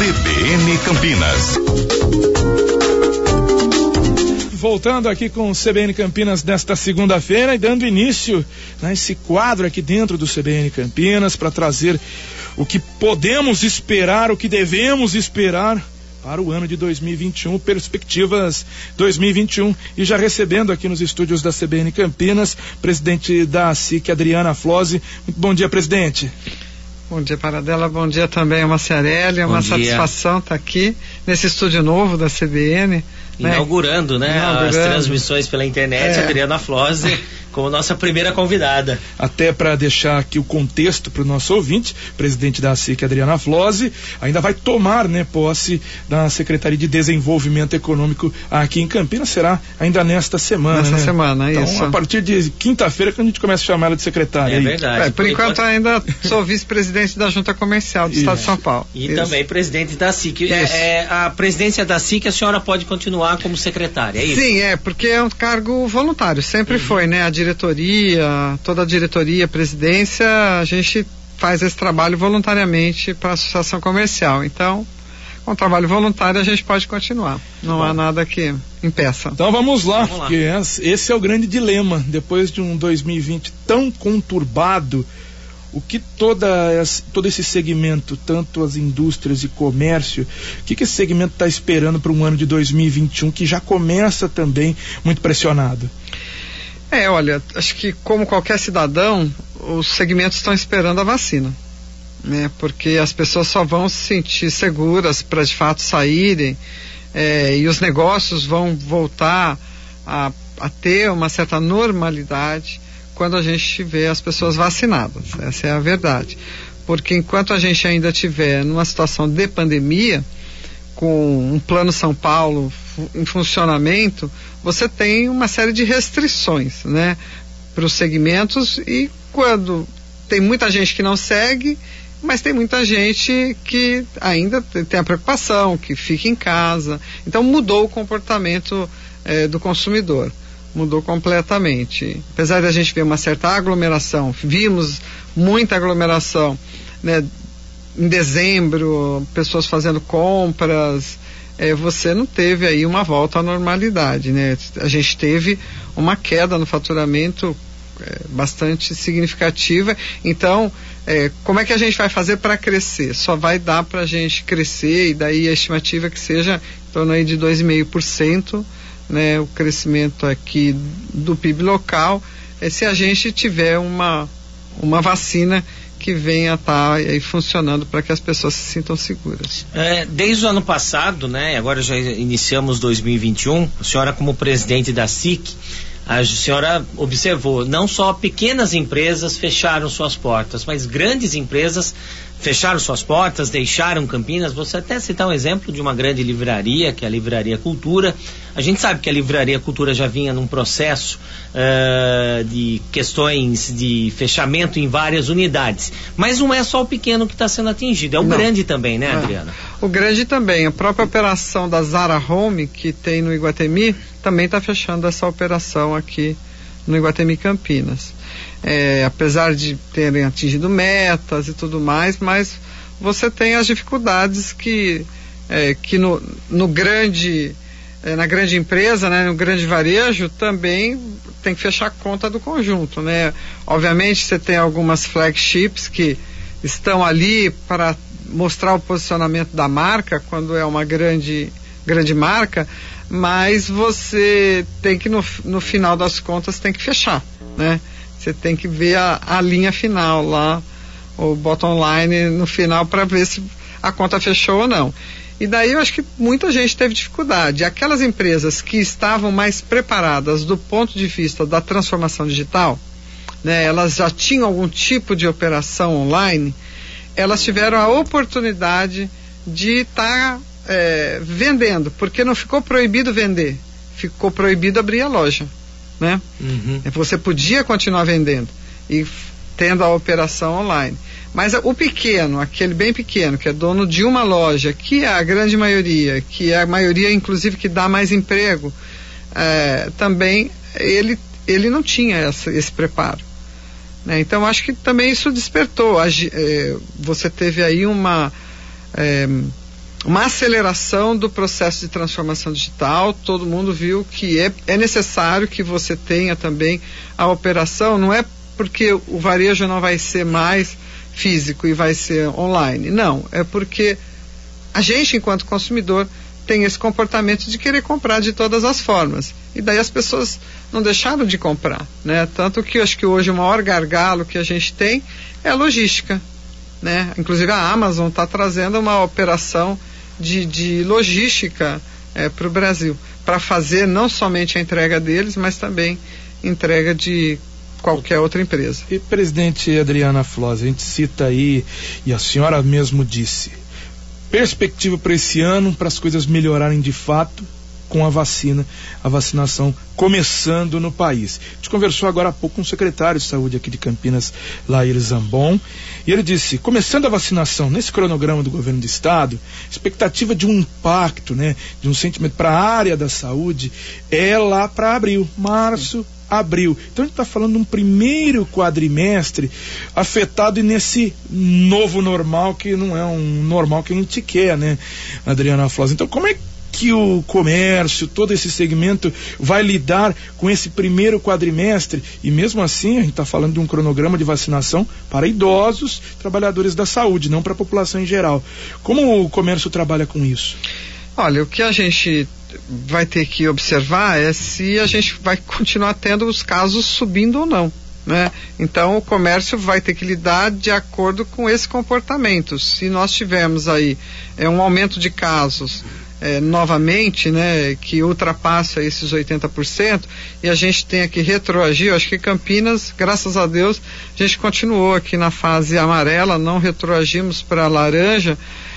CBN Campinas. Voltando aqui com o CBN Campinas desta segunda-feira e dando início a esse quadro aqui dentro do CBN Campinas para trazer o que podemos esperar, o que devemos esperar para o ano de 2021, perspectivas 2021. E já recebendo aqui nos estúdios da CBN Campinas, presidente da SIC, Adriana Flose. Muito bom dia, presidente. Bom dia, Paradela, bom dia também a Maciarelli, é uma satisfação estar aqui nesse estúdio novo da CBN. Inaugurando, as transmissões pela internet, Adriana Flose como nossa primeira convidada. Até para deixar aqui o contexto para o nosso ouvinte, presidente da SIC, Adriana Flose, ainda vai tomar posse da Secretaria de Desenvolvimento Econômico aqui em Campinas, será ainda nesta semana. Nesta semana, então, isso. A partir de quinta-feira que a gente começa a chamar ela de secretária. É verdade. Por enquanto ainda sou vice-presidente da Junta Comercial do Estado de São Paulo. E também presidente da SIC. A presidência da SIC, a senhora pode continuar como secretária, é isso? Sim, porque é um cargo voluntário, sempre foi, a diretoria, toda a diretoria, a presidência, a gente faz esse trabalho voluntariamente para a associação comercial. Então, com o trabalho voluntário a gente pode continuar. Não há nada que impeça. Então vamos lá, porque esse é o grande dilema. Depois de um 2020 tão conturbado, o que todo esse segmento, tanto as indústrias e comércio, o que esse segmento está esperando para um ano de 2021 que já começa também muito pressionado? Olha, acho que como qualquer cidadão, os segmentos estão esperando a vacina, porque as pessoas só vão se sentir seguras para de fato saírem, e os negócios vão voltar a ter uma certa normalidade quando a gente tiver as pessoas vacinadas. Essa é a verdade, porque enquanto a gente ainda estiver numa situação de pandemia, com um Plano São Paulo em funcionamento, você tem uma série de restrições, para os segmentos, e quando tem muita gente que não segue, mas tem muita gente que ainda tem a preocupação, que fica em casa. Então mudou o comportamento do consumidor, mudou completamente. Apesar de a gente ver uma certa aglomeração, vimos muita aglomeração, em dezembro, pessoas fazendo compras, você não teve aí uma volta à normalidade, A gente teve uma queda no faturamento bastante significativa. Então, como é que a gente vai fazer para crescer? Só vai dar para a gente crescer, e daí a estimativa é que seja em torno aí de 2,5%, o crescimento aqui do PIB local, se a gente tiver uma vacina que venha estar aí funcionando para que as pessoas se sintam seguras. Desde o ano passado, agora já iniciamos 2021, a senhora como presidente da SIC, a senhora observou, não só pequenas empresas fecharam suas portas, mas grandes empresas fecharam suas portas, deixaram Campinas. Você até citar um exemplo de uma grande livraria, que é a Livraria Cultura. A gente sabe que a Livraria Cultura já vinha num processo de questões de fechamento em várias unidades, mas não é só o pequeno que está sendo atingido, é o grande também, Adriana? O grande também, a própria operação da Zara Home, que tem no Iguatemi, também está fechando essa operação aqui no Iguatemi Campinas. Apesar de terem atingido metas e tudo mais, mas você tem as dificuldades que no grande, na grande empresa, no grande varejo, também tem que fechar a conta do conjunto, Obviamente você tem algumas flagships que estão ali para mostrar o posicionamento da marca, quando é uma grande marca, mas você tem que no final das contas tem que fechar, Você tem que ver a linha final lá, o bottom line no final, para ver se a conta fechou ou não. E daí eu acho que muita gente teve dificuldade. Aquelas empresas que estavam mais preparadas do ponto de vista da transformação digital, elas já tinham algum tipo de operação online, elas tiveram a oportunidade de estar vendendo, porque não ficou proibido vender, ficou proibido abrir a loja. Você podia continuar vendendo e tendo a operação online, mas o pequeno, aquele bem pequeno, que é dono de uma loja, que é a grande maioria, que é a maioria inclusive que dá mais emprego, também ele não tinha esse preparo, Então acho que também isso despertou. Você teve aí uma uma aceleração do processo de transformação digital. Todo mundo viu que é necessário que você tenha também a operação, não é porque o varejo não vai ser mais físico e vai ser online, não, é porque a gente, enquanto consumidor, tem esse comportamento de querer comprar de todas as formas, e daí as pessoas não deixaram de comprar, né? Tanto que eu acho que hoje o maior gargalo que a gente tem é a logística, né? Inclusive a Amazon está trazendo uma operação de logística para o Brasil, para fazer não somente a entrega deles, mas também entrega de qualquer outra empresa. E presidente Adriana Flós, a gente cita aí, e a senhora mesmo disse, perspectiva para esse ano, para as coisas melhorarem de fato com a vacinação começando no país. A gente conversou agora há pouco com o secretário de saúde aqui de Campinas, Lair Zambon, e ele disse, começando a vacinação nesse cronograma do governo do estado, expectativa de um impacto, né, de um sentimento para a área da saúde é lá para abril, março, abril. Então a gente está falando de um primeiro quadrimestre afetado nesse novo normal, que não é um normal que a gente quer, né, Adriana Flós? Então como é que o comércio, todo esse segmento vai lidar com esse primeiro quadrimestre? E mesmo assim a gente está falando de um cronograma de vacinação para idosos, trabalhadores da saúde, não para a população em geral. Como o comércio trabalha com isso? Olha, o que a gente vai ter que observar é se a gente vai continuar tendo os casos subindo ou não, né? Então o comércio vai ter que lidar de acordo com esse comportamento. Se nós tivermos aí um aumento de casos novamente, né, que ultrapassa esses 80%, e a gente tenha que retroagir, eu acho que Campinas, graças a Deus, a gente continuou aqui na fase amarela, não retroagimos para laranja.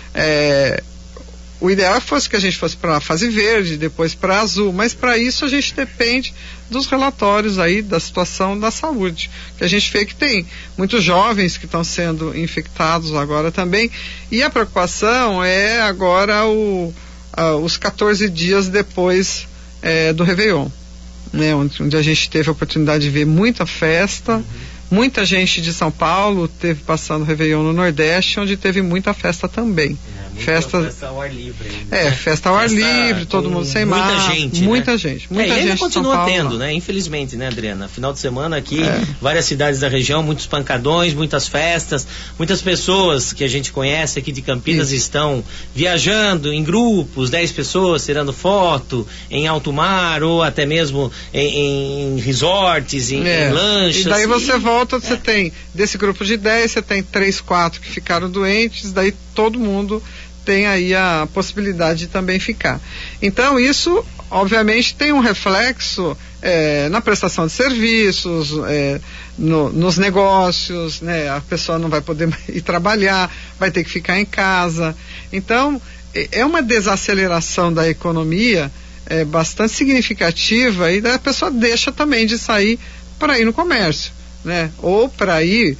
O ideal fosse que a gente fosse para a fase verde, depois para azul, mas para isso a gente depende dos relatórios aí da situação da saúde, que a gente vê que tem muitos jovens que estão sendo infectados agora também, e a preocupação é agora os 14 dias depois do Réveillon, né, onde a gente teve a oportunidade de ver muita festa, muita gente de São Paulo teve passando o Réveillon no Nordeste, onde teve muita festa também. Festa ao ar livre. Festa ao ar livre, todo mundo sem máscara. Muita gente. Muita gente. Ainda continua tendo, né? Infelizmente, né, Adriana? Final de semana aqui, várias cidades da região, muitos pancadões, muitas festas, muitas pessoas que a gente conhece aqui de Campinas estão viajando em grupos, 10 pessoas, tirando foto em alto mar ou até mesmo em resorts, em lanchas. E daí você volta, você tem, desse grupo de 10, você tem 3, 4 que ficaram doentes, daí todo mundo tem aí a possibilidade de também ficar. Então isso obviamente tem um reflexo na prestação de serviços, nos negócios, né? A pessoa não vai poder ir trabalhar, vai ter que ficar em casa. Então é uma desaceleração da economia bastante significativa, e daí a pessoa deixa também de sair para ir no comércio, né? Ou para ir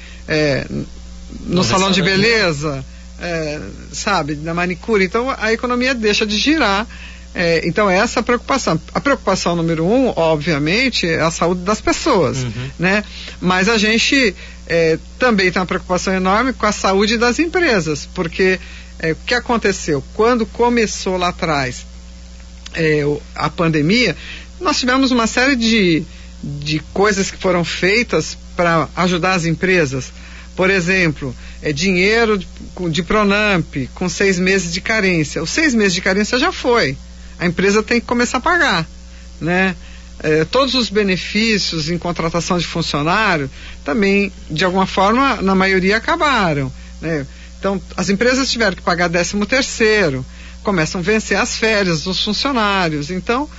no salão de beleza, sabe, na manicure. Então a economia deixa de girar. Então essa é a preocupação. A preocupação número 1, obviamente, é a saúde das pessoas, né? Mas a gente também tem uma preocupação enorme com a saúde das empresas, porque o que aconteceu? Quando começou lá atrás a pandemia, nós tivemos uma série de coisas que foram feitas para ajudar as empresas. Por exemplo, dinheiro de Pronamp com 6 meses de carência. Os 6 meses de carência já foi. A empresa tem que começar a pagar, né? Todos os benefícios em contratação de funcionário também, de alguma forma, na maioria acabaram, né? Então, as empresas tiveram que pagar 13º, começam a vencer as férias dos funcionários. Então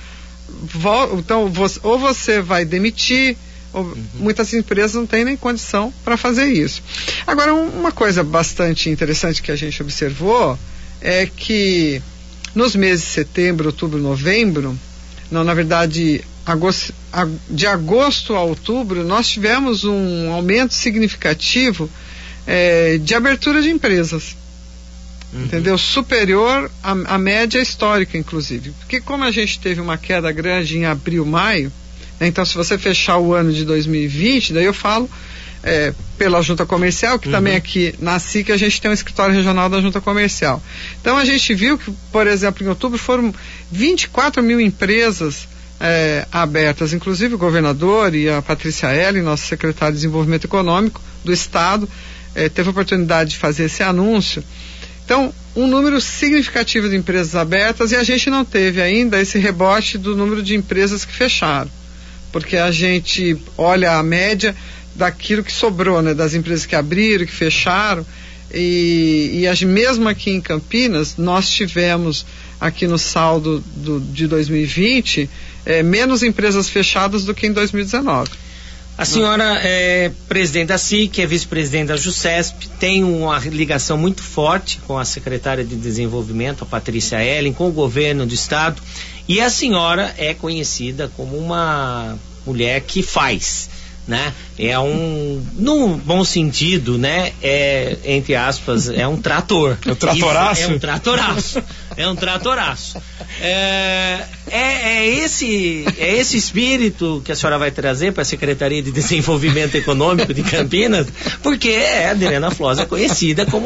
ou você vai demitir, muitas empresas não têm nem condição para fazer isso. Agora, uma coisa bastante interessante que a gente observou é que nos meses de setembro, outubro, novembro, na verdade, de agosto a outubro, nós tivemos um aumento significativo de abertura de empresas. Entendeu? Superior à média histórica, inclusive. Porque como a gente teve uma queda grande em abril, maio, então se você fechar o ano de 2020, daí eu falo pela Junta Comercial, que também aqui na SIC a gente tem um escritório regional da Junta Comercial. Então a gente viu que, por exemplo, em outubro foram 24 mil empresas abertas, inclusive o governador e a Patrícia Ellen, nossa secretária de Desenvolvimento Econômico do Estado, teve a oportunidade de fazer esse anúncio. Então, um número significativo de empresas abertas, e a gente não teve ainda esse rebote do número de empresas que fecharam, porque a gente olha a média daquilo que sobrou, né, das empresas que abriram, que fecharam, e mesmo aqui em Campinas, nós tivemos aqui no saldo de 2020 menos empresas fechadas do que em 2019. A senhora é presidente da SIC, é vice-presidente da JUSESP, tem uma ligação muito forte com a secretária de Desenvolvimento, a Patrícia Ellen, com o governo do estado, e a senhora é conhecida como uma mulher que faz, né? Num bom sentido, né? Entre aspas, é um trator. É um tratoraço? É um tratoraço. É um tratoraço. Esse espírito que a senhora vai trazer para a Secretaria de Desenvolvimento Econômico de Campinas, porque a Adriana Floss é conhecida como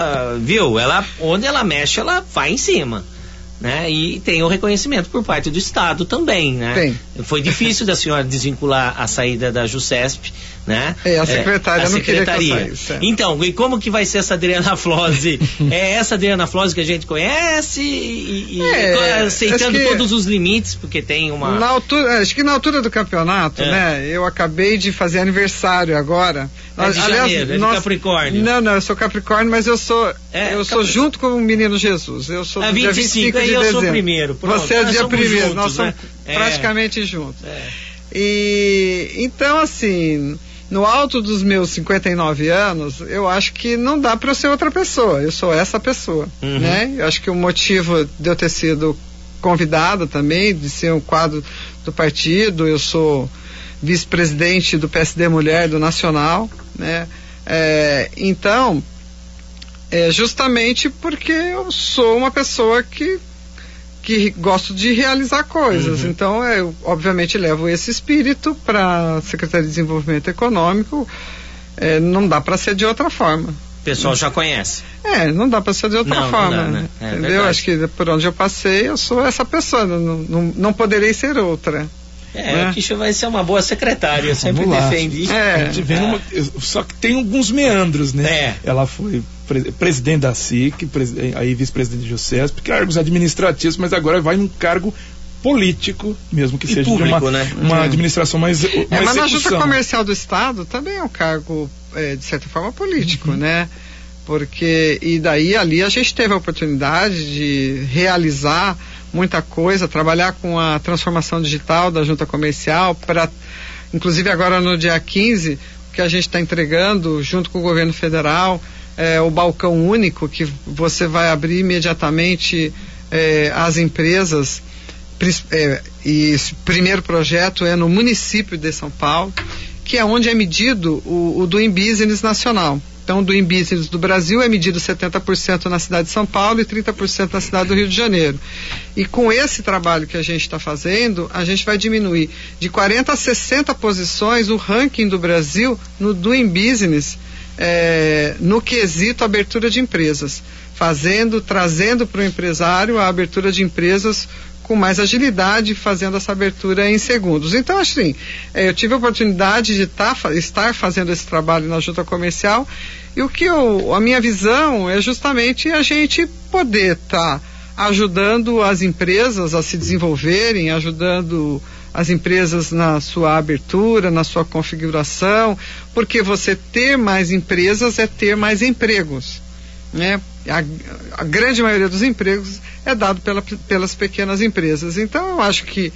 onde ela mexe, ela vai em cima. Né? E tem o reconhecimento por parte do Estado também, né? Tem. Foi difícil da senhora desvincular a saída da JUSESP, né? A secretária não queria que eu saísse. Então, e como que vai ser essa Adriana Floss? É essa Adriana Floss que a gente conhece aceitando todos os limites, porque tem uma... acho que na altura do campeonato, né? Eu acabei de fazer aniversário agora. De janeiro, de Capricórnio. Não, eu sou Capricórnio, mas eu sou junto com o menino Jesus. Eu sou do dia 25 de dezembro. Eu sou o primeiro. Pronto, você é dia 1º, nós somos né? praticamente juntos. E então, assim, no alto dos meus 59 anos, eu acho que não dá para eu ser outra pessoa. Eu sou essa pessoa, né? Eu acho que o motivo de eu ter sido convidada também, de ser um quadro do partido, eu sou vice-presidente do PSD Mulher do Nacional, né? Então, justamente porque eu sou uma pessoa que gosto de realizar coisas. Então, eu obviamente levo esse espírito para a Secretaria de Desenvolvimento Econômico. Não dá para ser de outra forma. O pessoal já conhece. Não dá para ser de outra forma. Não dá, né? Entendeu? Verdade. Acho que por onde eu passei, eu sou essa pessoa. Não poderei ser outra. A Kisha vai ser uma boa secretária, eu sempre defendi isso. Só que tem alguns meandros, né? Ela foi presidente da SIC, aí vice-presidente de JUSESP, cargos administrativos, mas agora vai num cargo político, mesmo que seja público, de uma administração mais mas na Junta Comercial do Estado também é um cargo, de certa forma, político, né? Porque, e daí ali a gente teve a oportunidade de realizar muita coisa, trabalhar com a transformação digital da Junta Comercial, inclusive agora no dia 15, que a gente está entregando junto com o governo federal, o balcão único, que você vai abrir imediatamente as empresas, e esse primeiro projeto é no município de São Paulo, que é onde é medido o Doing Business nacional. Então, o Doing Business do Brasil é medido 70% na cidade de São Paulo e 30% na cidade do Rio de Janeiro. E com esse trabalho que a gente está fazendo, a gente vai diminuir de 40 a 60 posições o ranking do Brasil no Doing Business, no quesito abertura de empresas, trazendo para o empresário a abertura de empresas com mais agilidade, fazendo essa abertura em segundos. Então, assim, eu tive a oportunidade de estar fazendo esse trabalho na Junta Comercial, e a minha visão é justamente a gente poder estar ajudando as empresas a se desenvolverem, ajudando as empresas na sua abertura, na sua configuração, porque você ter mais empresas é ter mais empregos, né? A grande maioria dos empregos é dado pelas pequenas empresas. Então, eu acho que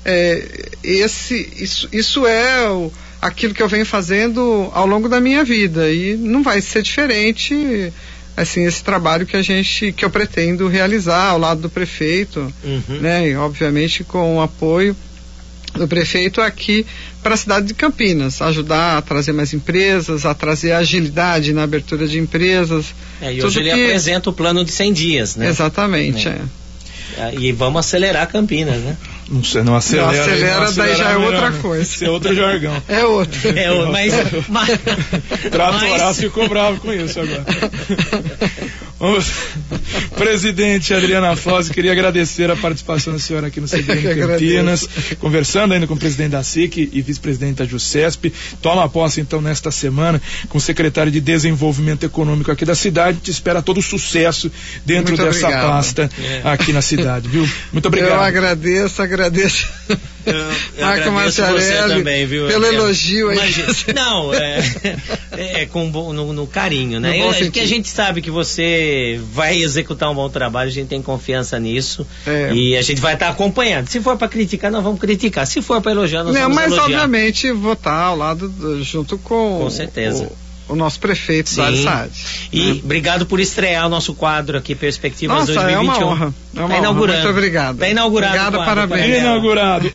isso é aquilo que eu venho fazendo ao longo da minha vida, e não vai ser diferente, assim, esse trabalho que eu pretendo realizar ao lado do prefeito, né? E obviamente com o apoio do prefeito aqui para a cidade de Campinas, ajudar a trazer mais empresas, a trazer agilidade na abertura de empresas. E hoje ele apresenta o plano de 100 dias, né? Exatamente. E vamos acelerar Campinas, né? Não sei, não acelera. Não acelera, daí já é outra coisa. Isso é outro jargão. É outro. Mas Tratoraço ficou bravo com isso agora. Vamos. Presidente Adriana Flossi, queria agradecer a participação da senhora aqui no CBN Campinas, conversando ainda com o presidente da SIC e vice-presidente da JUSCESP. Toma posse então nesta semana com o secretário de Desenvolvimento Econômico aqui da cidade. Te espera todo sucesso dentro dessa pasta aqui na cidade, viu? Muito obrigado. Eu agradeço. Marco Marciarelli também, viu? Pelo elogio aí. Não, no carinho, né? Porque a gente sabe que você vai executar um bom trabalho, a gente tem confiança nisso e a gente vai estar acompanhando. Se for para criticar, nós vamos criticar. Se for para elogiar, nós vamos elogiar. Mas obviamente votar ao lado, junto com certeza. O nosso prefeito da Saad. E obrigado por estrear o nosso quadro aqui, Perspectivas 2021. É uma honra. Tá inaugurando. Muito obrigado. Tá inaugurado. Obrigado, parabéns. Inaugurado.